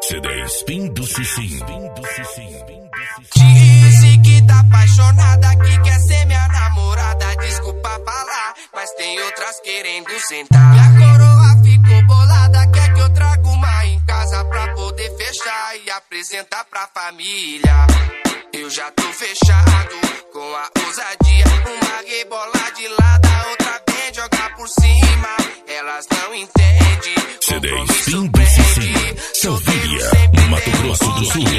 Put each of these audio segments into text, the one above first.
CD Spin do Cicim. Disse que tá apaixonada, que quer ser minha namorada. Desculpa falar, mas tem outras querendo sentar. Minha coroa ficou bolada, quer que eu traga uma em casa pra poder fechar e apresentar pra família. Eu já tô fechado com a ousadia. Uma rebola de lado, a outra vem jogar por cima. Elas não entendem. CD Spin do Cicim, Salvíria, Mato Grosso do Sul.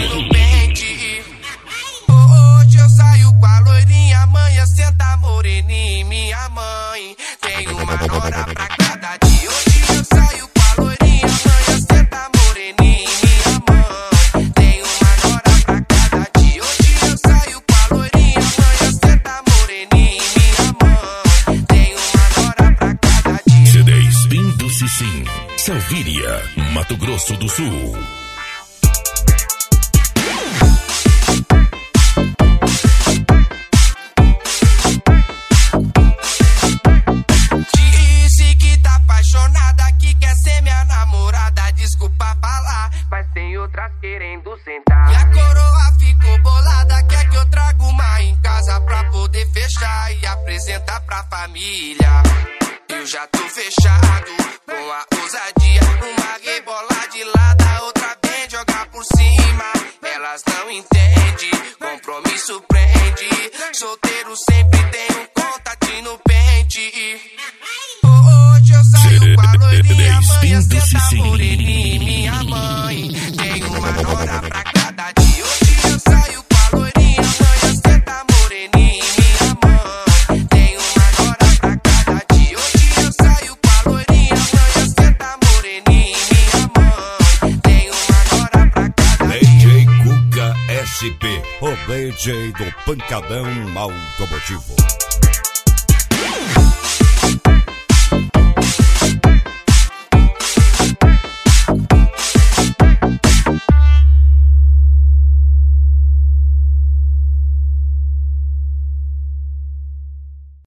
Hoje eu saio com a loirinha, amanhã senta moreninha, minha mãe. Tem uma nora pra cada dia. Hoje eu saio com a loirinha, amanhã senta moreninha, minha mãe. Tem uma nora pra cada dia. Hoje eu saio com a loirinha, amanhã senta moreninha, minha mãe. Tem uma nora pra cada dia. CD Spin do Cicim, Salvíria, Mato Grosso do Sul. Disse que tá apaixonada, que quer ser minha namorada. Desculpa falar, mas tem outras querendo sentar. Minha coroa ficou bolada, quer que eu traga uma em casa pra poder fechar e apresentar pra família. Eu já tô fechado com a ousadia. Uma rebola de lado, a outra vem jogar por cima. Elas não entendem, compromisso prende. Solteiro sempre tem um contatinho no pente. Hoje eu saio com a loirinha, amanhã senta moreninha, minha mãe. Tem uma nora pra cada dia. Hoje eu saio com a loirinha, amanhã senta moreninha, minha mãe. Tem uma nora pra cada dia. Hoje eu saio com a loirinha, amanhã senta moreninha, minha mãe. Tem uma nora pra cada dia. DJ Guga SP, o DJ do Pancadão Automotivo.